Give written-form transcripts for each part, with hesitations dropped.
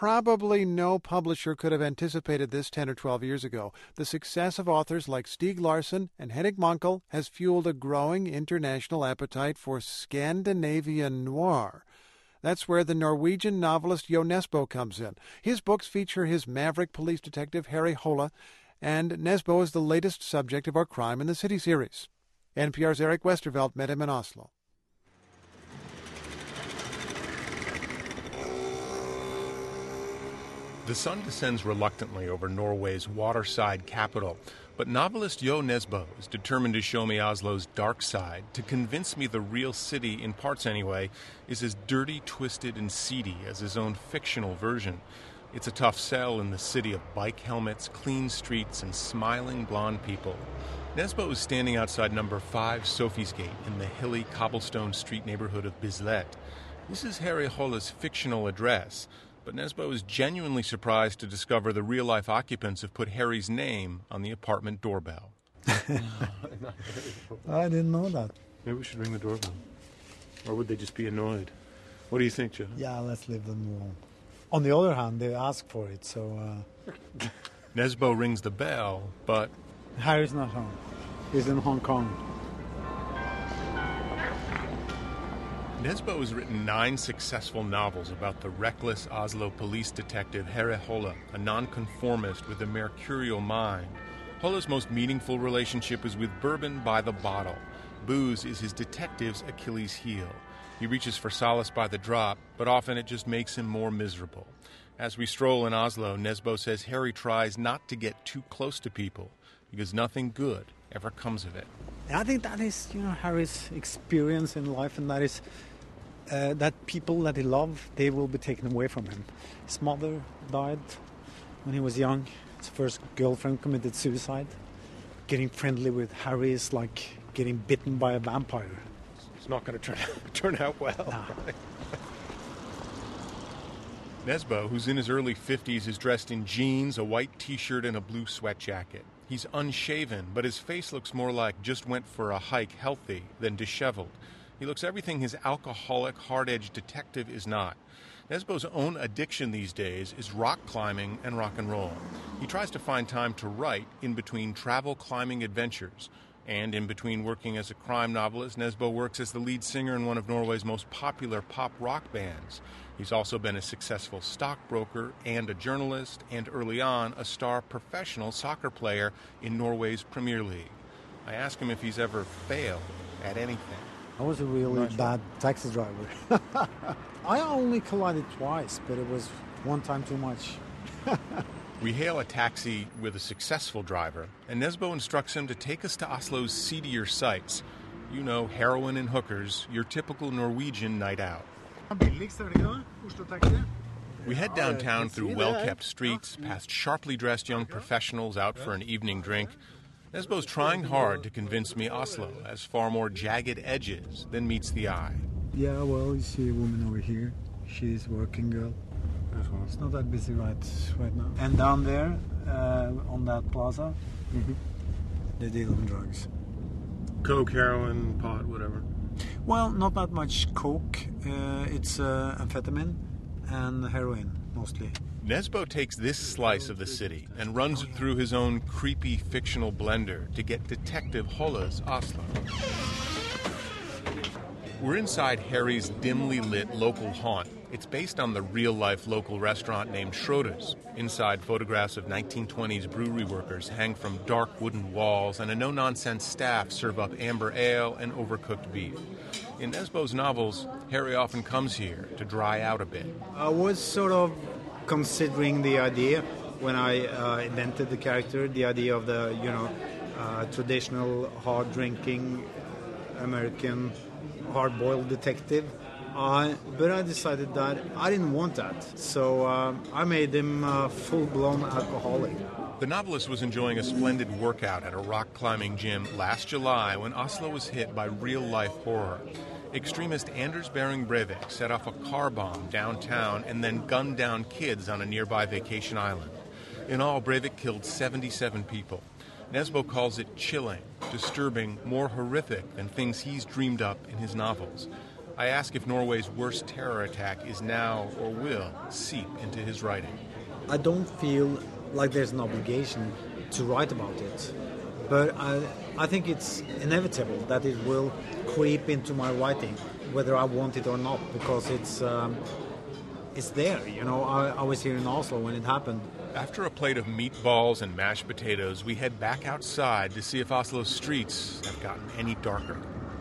Probably no publisher could have anticipated this 10 or 12 years ago. The success of authors like Stieg Larsson and Henning Mankell has fueled a growing international appetite for Scandinavian noir. That's where the Norwegian novelist Jo Nesbø comes in. His books feature his maverick police detective Harry Hole, and Nesbø is the latest subject of our Crime in the City series. NPR's Erik Westervelt met him in Oslo. The sun descends reluctantly over Norway's waterside capital, but novelist Jo Nesbø is determined to show me Oslo's dark side, to convince me the real city, in parts anyway, is as dirty, twisted, and seedy as his own fictional version. It's a tough sell in the city of bike helmets, clean streets, and smiling blonde people. Nesbø is standing outside number 5 Sophiesgate in the hilly cobblestone street neighborhood of Bislett. This is Harry Hole's fictional address, but Nesbø is genuinely surprised to discover the real-life occupants have put Harry's name on the apartment doorbell. I didn't know that. Maybe we should ring the doorbell. Or would they just be annoyed? What do you think, Joe? Yeah, let's leave them alone. On the other hand, they ask for it, so... Nesbø rings the bell, but... Harry's not home. He's in Hong Kong. Nesbø has written 9 successful novels about the reckless Oslo police detective Harry Hole, a nonconformist with a mercurial mind. Hole's most meaningful relationship is with bourbon by the bottle. Booze is his detective's Achilles heel. He reaches for solace by the drop, but often it just makes him more miserable. As we stroll in Oslo, Nesbø says Harry tries not to get too close to people, because nothing good ever comes of it. I think that is, Harry's experience in life, and that is that people that he loved, they will be taken away from him. His mother died when he was young. His first girlfriend committed suicide. Getting friendly with Harry is like getting bitten by a vampire. It's not going to turn out well. Nah. Nesbø, who's in his early 50s, is dressed in jeans, a white T-shirt, and a blue sweat jacket. He's unshaven, but his face looks more like just went for a hike healthy than disheveled. He looks everything his alcoholic, hard-edged detective is not. Nesbø's own addiction these days is rock climbing and rock and roll. He tries to find time to write in between travel climbing adventures. And in between working as a crime novelist, Nesbø works as the lead singer in one of Norway's most popular pop rock bands. He's also been a successful stockbroker and a journalist, and early on, a star professional soccer player in Norway's Premier League. I ask him if he's ever failed at anything. I was a really bad taxi driver. I only collided twice, but it was one time too much. We hail a taxi with a successful driver, and Nesbø instructs him to take us to Oslo's seedier sights. You know, heroin and hookers, your typical Norwegian night out. We head downtown through well-kept streets, past sharply dressed young professionals out for an evening drink. Nesbø's trying hard to convince me Oslo has far more jagged edges than meets the eye. Yeah, well, you see a woman over here. She's a working girl. It's not that busy right now. And down there, on that plaza, they deal in drugs. Coke, heroin, pot, whatever. Well, not that much coke. It's amphetamine and heroin, mostly. Nesbø takes this slice of the city and runs it through his own creepy fictional blender to get Detective Hole's Oslo. We're inside Harry's dimly lit local haunt. It's based on the real-life local restaurant named Schroeder's. Inside, photographs of 1920s brewery workers hang from dark wooden walls, and a no-nonsense staff serve up amber ale and overcooked beef. In Nesbø's novels, Harry often comes here to dry out a bit. I was sort of considering the idea when I invented the character, the idea of the, traditional hard-drinking American hard-boiled detective. But I decided that I didn't want that, so I made him a full-blown alcoholic. The novelist was enjoying a splendid workout at a rock-climbing gym last July when Oslo was hit by real-life horror. Extremist Anders Behring Breivik set off a car bomb downtown and then gunned down kids on a nearby vacation island. In all, Breivik killed 77 people. Nesbø calls it chilling, disturbing, more horrific than things he's dreamed up in his novels. I ask if Norway's worst terror attack is now or will seep into his writing. I don't feel like there's an obligation to write about it, but I think it's inevitable that it will creep into my writing, whether I want it or not, because it's there. You know, I was here in Oslo when it happened. After a plate of meatballs and mashed potatoes, we head back outside to see if Oslo's streets have gotten any darker.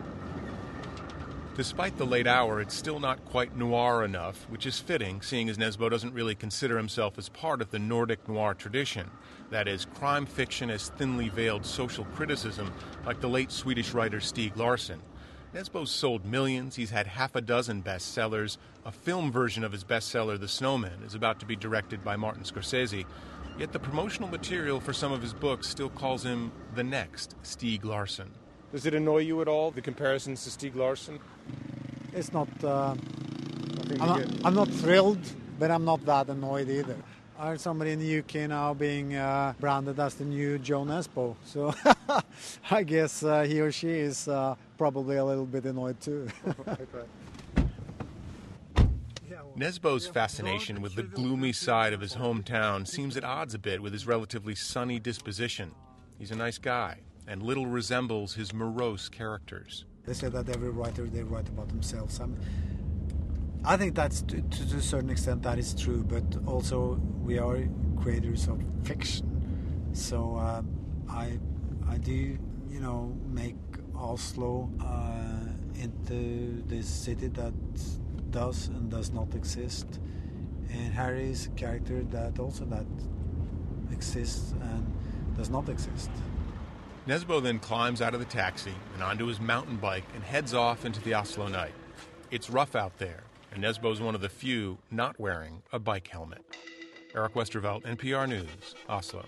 Despite the late hour, it's still not quite noir enough, which is fitting, seeing as Nesbo doesn't really consider himself as part of the Nordic noir tradition. That is, crime fiction as thinly veiled social criticism, like the late Swedish writer Stieg Larsson. Nesbo's sold millions, he's had half a dozen bestsellers. A film version of his bestseller, The Snowman, is about to be directed by Martin Scorsese. Yet the promotional material for some of his books still calls him the next Stieg Larsson. Does it annoy you at all, the comparisons to Stieg Larsson? It's not. I'm not thrilled, but I'm not that annoyed either. I heard somebody in the UK now being branded as the new Joe Nesbo, so I guess he or she is probably a little bit annoyed too. Nesbo's fascination with the gloomy side of his hometown seems at odds a bit with his relatively sunny disposition. He's a nice guy, and little resembles his morose characters. They say that every writer, they write about themselves. I think that's, to a certain extent, that is true, but also we are creators of fiction. So I do, make Oslo into this city that does and does not exist. And Harry is a character that exists and does not exist. Nesbo then climbs out of the taxi and onto his mountain bike and heads off into the Oslo night. It's rough out there, and Nesbo's one of the few not wearing a bike helmet. Eric Westervelt, NPR News, Oslo.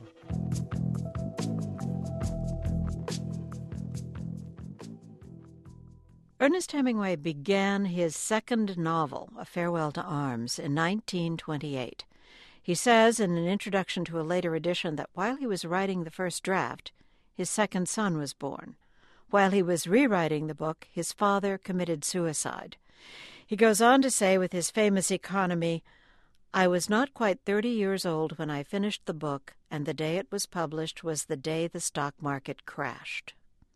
Ernest Hemingway began his second novel, A Farewell to Arms, in 1928. He says in an introduction to a later edition that while he was writing the first draft, his second son was born. While he was rewriting the book, his father committed suicide. He goes on to say with his famous economy, "I was not quite 30 years old when I finished the book, and the day it was published was the day the stock market crashed."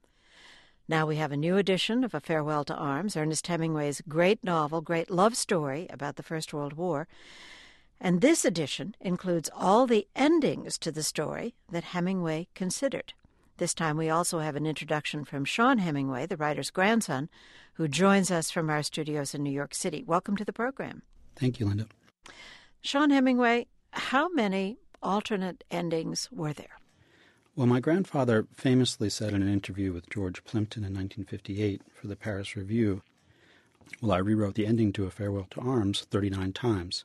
Now we have a new edition of A Farewell to Arms, Ernest Hemingway's great novel, great love story about the First World War. And this edition includes all the endings to the story that Hemingway considered. This time we also have an introduction from Sean Hemingway, the writer's grandson, who joins us from our studios in New York City. Welcome to the program. Thank you, Linda. Sean Hemingway, how many alternate endings were there? Well, my grandfather famously said in an interview with George Plimpton in 1958 for the Paris Review, well, I rewrote the ending to A Farewell to Arms 39 times.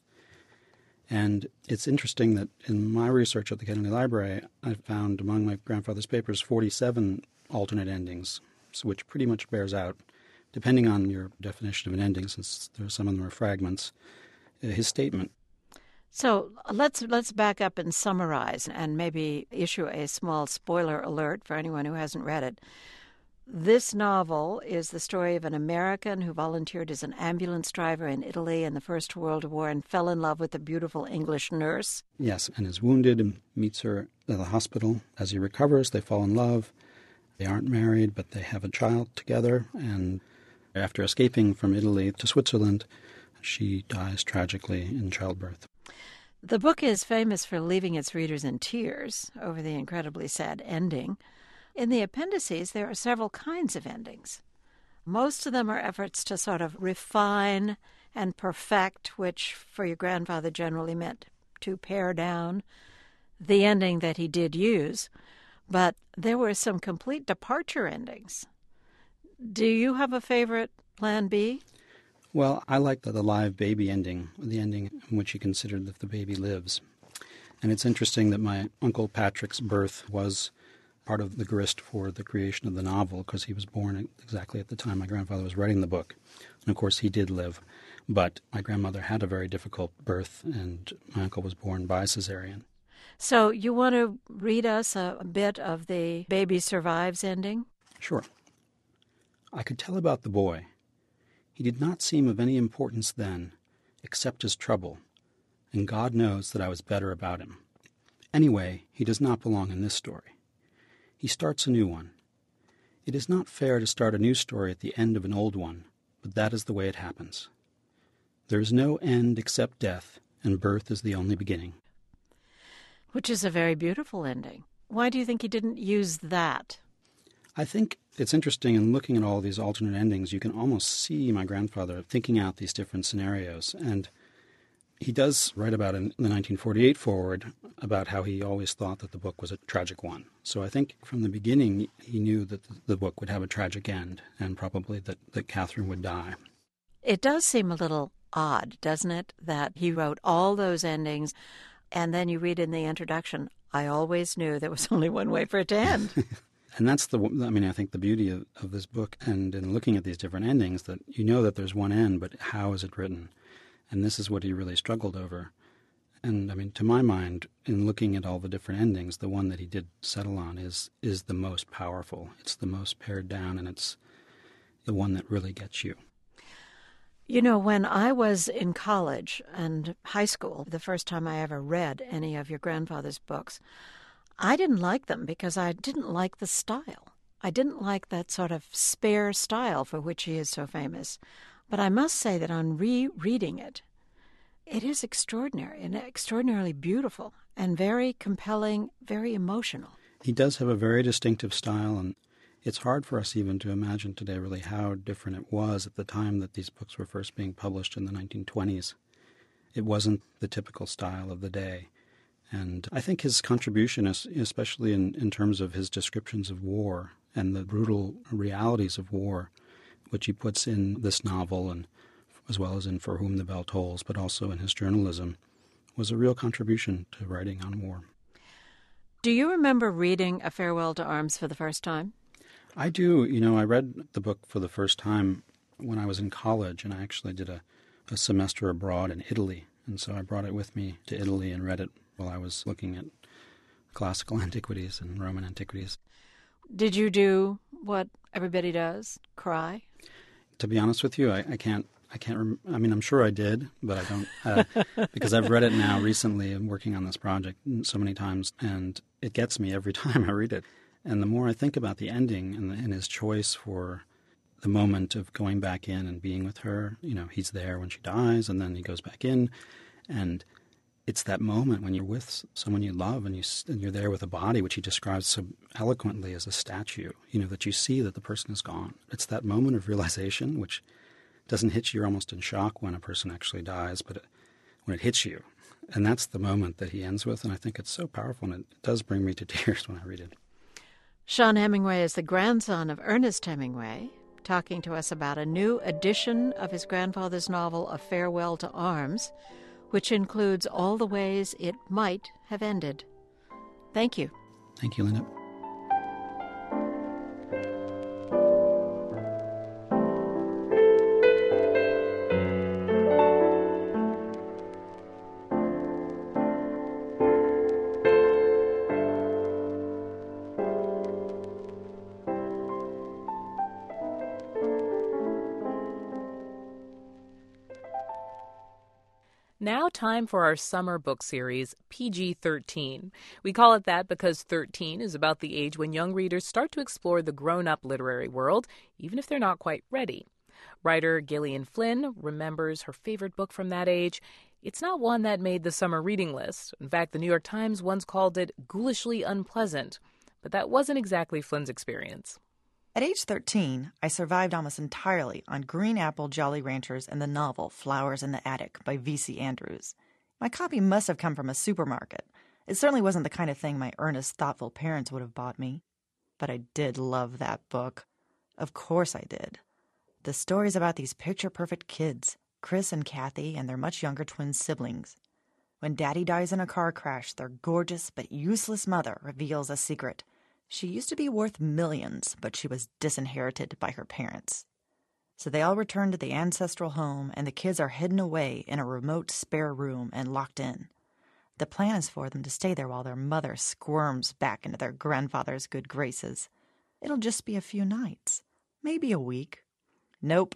And it's interesting that in my research at the Kennedy Library, I found among my grandfather's papers 47 alternate endings, so which pretty much bears out, depending on your definition of an ending, since some of them are fragments, his statement. So let's back up and summarize and maybe issue a small spoiler alert for anyone who hasn't read it. This novel is the story of an American who volunteered as an ambulance driver in Italy in the First World War and fell in love with a beautiful English nurse. Yes, and is wounded and meets her at the hospital. As he recovers, they fall in love. They aren't married, but they have a child together. And after escaping from Italy to Switzerland, she dies tragically in childbirth. The book is famous for leaving its readers in tears over the incredibly sad ending. In the appendices, there are several kinds of endings. Most of them are efforts to sort of refine and perfect, which for your grandfather generally meant to pare down the ending that he did use. But there were some complete departure endings. Do you have a favorite Plan B? Well, I like the live baby ending, the ending in which he considered that the baby lives. And it's interesting that my Uncle Patrick's birth was part of the grist for the creation of the novel, because he was born exactly at the time my grandfather was writing the book. And of course he did live, but my grandmother had a very difficult birth, and my uncle was born by cesarean. So you want to read us a bit of the baby survives ending? Sure. I could tell about the boy. He did not seem of any importance then, except his trouble, and God knows that I was better about him. Anyway, he does not belong in this story. He starts a new one. It is not fair to start a new story at the end of an old one, but that is the way it happens. There is no end except death, and birth is the only beginning. Which is a very beautiful ending. Why do you think he didn't use that? I think it's interesting in looking at all these alternate endings, you can almost see my grandfather thinking out these different scenarios. And he does write about in the 1948 foreword about how he always thought that the book was a tragic one. So I think from the beginning he knew that the book would have a tragic end and probably that Catherine would die. It does seem a little odd, doesn't it, that he wrote all those endings and then you read in the introduction, I always knew there was only one way for it to end. And that's I think the beauty of this book and in looking at these different endings, that you know that there's one end, but how is it written? And this is what he really struggled over. And I mean, to my mind, in looking at all the different endings, the one that he did settle on is the most powerful. It's the most pared down, and it's the one that really gets you. You know, when I was in college and high school, the first time I ever read any of your grandfather's books, I didn't like them because I didn't like the style. I didn't like that sort of spare style for which he is so famous. But I must say that on rereading it, it is extraordinary and extraordinarily beautiful and very compelling, very emotional. He does have a very distinctive style, and it's hard for us even to imagine today really how different it was at the time that these books were first being published in the 1920s. It wasn't the typical style of the day. And I think his contribution, especially in terms of his descriptions of war and the brutal realities of war, which he puts in this novel, and as well as in For Whom the Bell Tolls, but also in his journalism, was a real contribution to writing on war. Do you remember reading A Farewell to Arms for the first time? I do. You know, I read the book for the first time when I was in college, and I actually did a semester abroad in Italy. And so I brought it with me to Italy and read it while I was looking at classical antiquities and Roman antiquities. Did you do what everybody does, cry? To be honest with you, I can't. I mean, I'm sure I did, but I don't because I've read it now recently and working on this project so many times, and it gets me every time I read it. And the more I think about the ending and his choice for the moment of going back in and being with her, you know, he's there when she dies, and then he goes back in, and it's that moment when you're with someone you love and you're there with a body, which he describes so eloquently as a statue, you know, that you see that the person is gone. It's that moment of realization, which doesn't hit you. You're almost in shock when a person actually dies, but when it hits you. And that's the moment that he ends with, and I think it's so powerful, and it does bring me to tears when I read it. Sean Hemingway is the grandson of Ernest Hemingway, talking to us about a new edition of his grandfather's novel, A Farewell to Arms, which includes all the ways it might have ended. Thank you. Thank you, Linda. Now time for our summer book series, PG-13. We call it that because 13 is about the age when young readers start to explore the grown-up literary world, even if they're not quite ready. Writer Gillian Flynn remembers her favorite book from that age. It's not one that made the summer reading list. In fact, the New York Times once called it ghoulishly unpleasant. But that wasn't exactly Flynn's experience. At age 13, I survived almost entirely on Green Apple Jolly Ranchers and the novel Flowers in the Attic by V.C. Andrews. My copy must have come from a supermarket. It certainly wasn't the kind of thing my earnest, thoughtful parents would have bought me. But I did love that book. Of course I did. The story's about these picture-perfect kids, Chris and Kathy and their much younger twin siblings. When Daddy dies in a car crash, their gorgeous but useless mother reveals a secret. She used to be worth millions, but she was disinherited by her parents. So they all return to the ancestral home, and the kids are hidden away in a remote spare room and locked in. The plan is for them to stay there while their mother squirms back into their grandfather's good graces. It'll just be a few nights, maybe a week. Nope,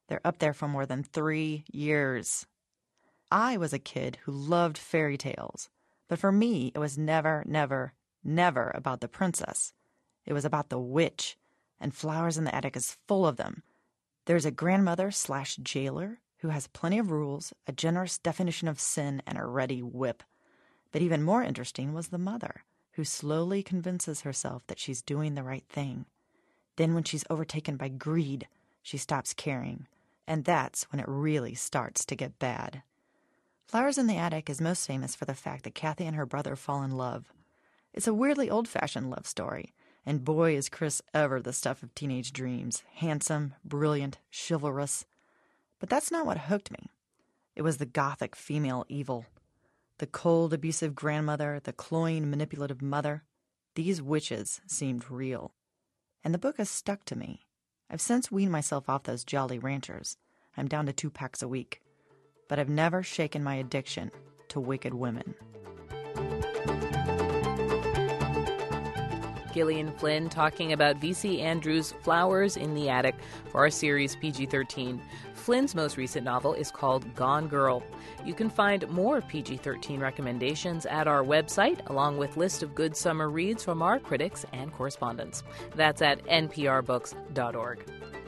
They're up there for more than 3 years. I was a kid who loved fairy tales, but for me, it was never, never, never about the princess. It was about the witch, and Flowers in the Attic is full of them. There's a grandmother/jailer who has plenty of rules, a generous definition of sin, and a ready whip. But even more interesting was the mother, who slowly convinces herself that she's doing the right thing. Then when she's overtaken by greed, she stops caring, and that's when it really starts to get bad. Flowers in the Attic is most famous for the fact that Kathy and her brother fall in love. It's a weirdly old-fashioned love story, and boy is Chris ever the stuff of teenage dreams, handsome, brilliant, chivalrous. But that's not what hooked me. It was the gothic female evil. The cold, abusive grandmother, the cloying, manipulative mother. These witches seemed real. And the book has stuck to me. I've since weaned myself off those Jolly Ranchers. I'm down to 2 packs a week. But I've never shaken my addiction to wicked women. Gillian Flynn talking about V.C. Andrews' Flowers in the Attic for our series PG-13. Flynn's most recent novel is called Gone Girl. You can find more PG-13 recommendations at our website, along with list of good summer reads from our critics and correspondents. That's at nprbooks.org.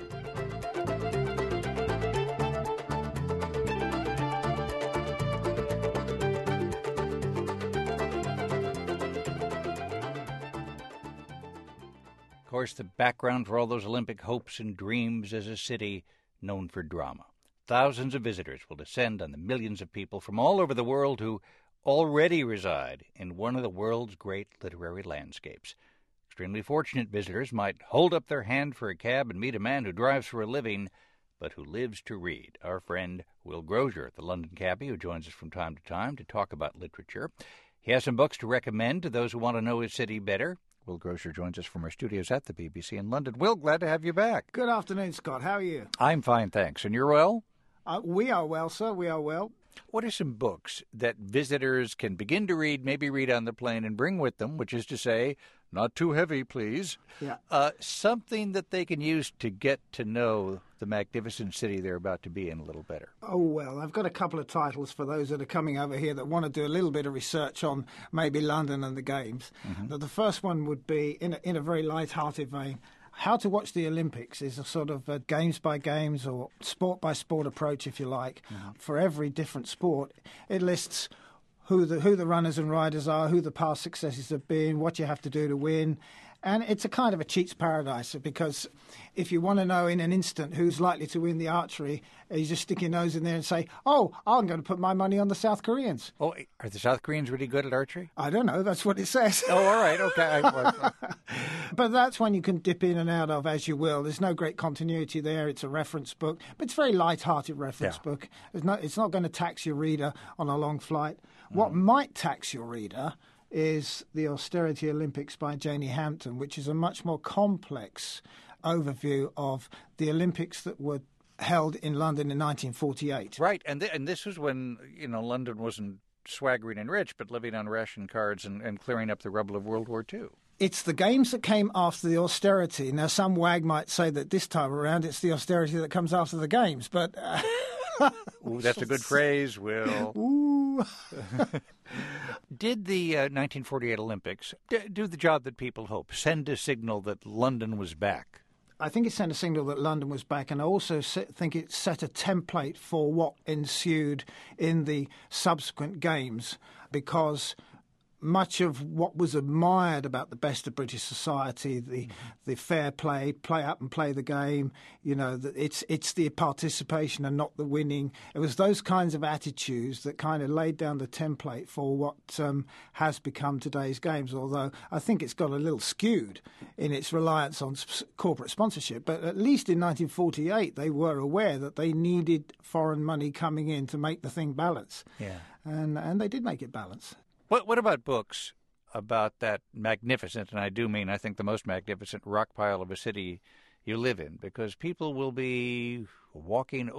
Of course, the background for all those Olympic hopes and dreams is a city known for drama. Thousands of visitors will descend on the millions of people from all over the world who already reside in one of the world's great literary landscapes. Extremely fortunate visitors might hold up their hand for a cab and meet a man who drives for a living, but who lives to read. Our friend Will Grosier, the London cabbie, who joins us from time to time to talk about literature. He has some books to recommend to those who want to know his city better. Will Grosier joins us from our studios at the BBC in London. Will, glad to have you back. Good afternoon, Scott. How are you? I'm fine, thanks. And you're well? We are well, sir. We are well. What are some books that visitors can begin to read, maybe read on the plane, and bring with them, which is to say, not too heavy, please, something that they can use to get to know the magnificent city they're about to be in a little better? Oh, well, I've got a couple of titles for those that are coming over here that want to do a little bit of research on maybe London and the Games. Mm-hmm. The first one would be, in a very light-hearted vein, How to Watch the Olympics is a sort of a games by games or sport by sport approach, if you like. Mm-hmm. For every different sport, it lists who the runners and riders are, who the past successes have been, what you have to do to win. And it's a kind of a cheat's paradise, because if you want to know in an instant who's likely to win the archery, you just stick your nose in there and say, oh, I'm going to put my money on the South Koreans. Oh, are the South Koreans really good at archery? I don't know. That's what it says. Oh, all right. Okay. But that's one you can dip in and out of as you will. There's no great continuity there. It's a reference book, but it's a very light-hearted reference book. It's not going to tax your reader on a long flight. What might tax your reader is The Austerity Olympics by Janie Hampton, which is a much more complex overview of the Olympics that were held in London in 1948. Right, and this was when, London wasn't swaggering and rich, but living on ration cards and clearing up the rubble of World War II. It's the Games that came after the austerity. Now, some wag might say that this time around it's the austerity that comes after the Games, but... Ooh, that's a good phrase, Will. Ooh. Did the 1948 Olympics do the job that people hope, send a signal that London was back? I think it sent a signal that London was back, and I also think it set a template for what ensued in the subsequent Games, because much of what was admired about the best of British society, the fair play up and play the game, it's the participation and not the winning. It was those kinds of attitudes that kind of laid down the template for what has become today's Games, although I think it's got a little skewed in its reliance on corporate sponsorship. But at least in 1948, they were aware that they needed foreign money coming in to make the thing balance. Yeah. And they did make it balance. What about books about that magnificent, and I do mean I think the most magnificent rock pile of a city you live in? Because people will be walking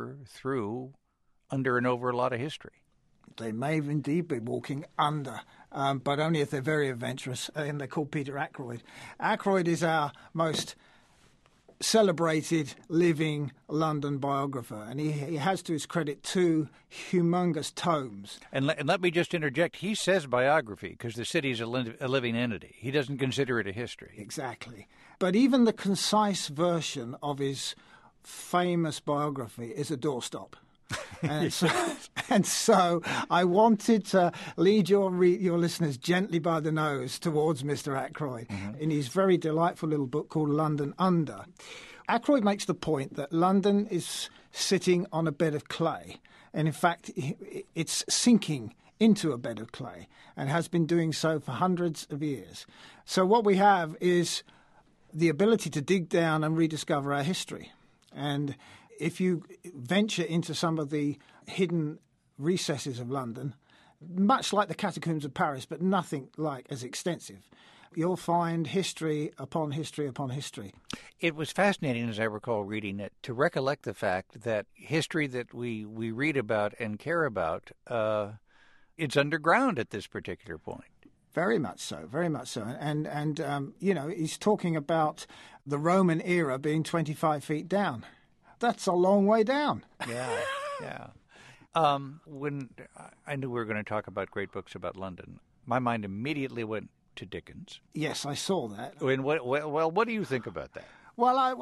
under and over a lot of history. They may indeed be walking under, but only if they're very adventurous, and they're called Peter Ackroyd. Ackroyd is our most celebrated living London biographer, and he has to his credit 2 humongous tomes. And let me just interject. He says biography because the city's a living entity. He doesn't consider it a history. Exactly. But even the concise version of his famous biography is a doorstop. And so I wanted to lead your listeners gently by the nose towards Mr. Ackroyd in his very delightful little book called London Under. Ackroyd makes the point that London is sitting on a bed of clay, and in fact it's sinking into a bed of clay and has been doing so for hundreds of years. So what we have is the ability to dig down and rediscover our history. And if you venture into some of the hidden recesses of London, much like the catacombs of Paris, but nothing like as extensive, you'll find history upon history upon history. It was fascinating, as I recall reading it, to recollect the fact that history that we read about and care about, it's underground at this particular point. Very much so, very much so. And he's talking about the Roman era being 25 feet down. That's a long way down. Yeah. When I knew we were going to talk about great books about London, my mind immediately went to Dickens. Yes, I saw that. And what do you think about that? Well,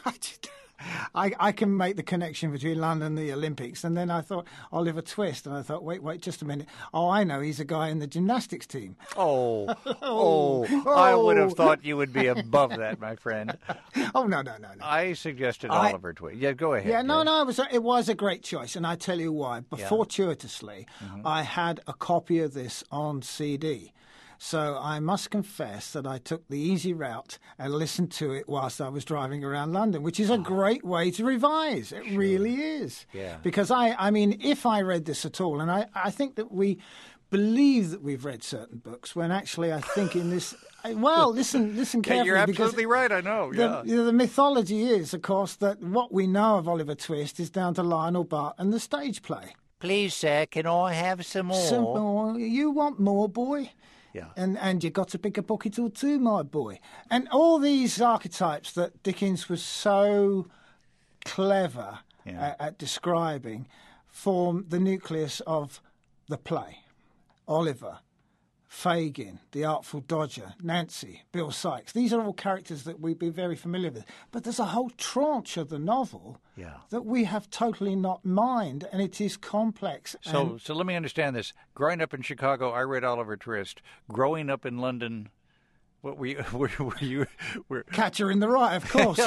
I can make the connection between London and the Olympics, and then I thought Oliver Twist, and I thought, wait, just a minute. Oh, I know, he's a guy in the gymnastics team. Oh, I would have thought you would be above that, my friend. Oh, no. I suggested Oliver Twist. Yeah, go ahead. Yeah, no, it was a great choice, and I tell you why. Fortuitously, I had a copy of this on CD. So I must confess that I took the easy route and listened to it whilst I was driving around London, which is a great way to revise. It really is. Yeah. Because, I mean, if I read this at all, and I think that we believe that we've read certain books, when actually I think in this... Well, listen carefully. You're absolutely right, I know. The mythology is, of course, that what we know of Oliver Twist is down to Lionel Bart and the stage play. Please, sir, can I have some more? Some more. You want more, boy? Yeah. And you got to pick a bucket or two, my boy. And all these archetypes that Dickens was so clever at describing form the nucleus of the play. Oliver, Fagin, the Artful Dodger, Nancy, Bill Sikes. These are all characters that we'd be very familiar with. But there's a whole tranche of the novel that we have totally not mined, and it is complex. So let me understand this. Growing up in Chicago, I read Oliver Twist. Growing up in London, what were you? Catcher in the Rye, of course.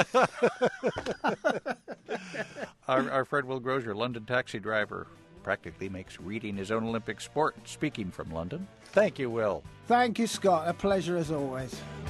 Our friend Will Grosier, London taxi driver, practically makes reading his own Olympic sport. Speaking from London. Thank you, Will. Thank you, Scott. A pleasure as always.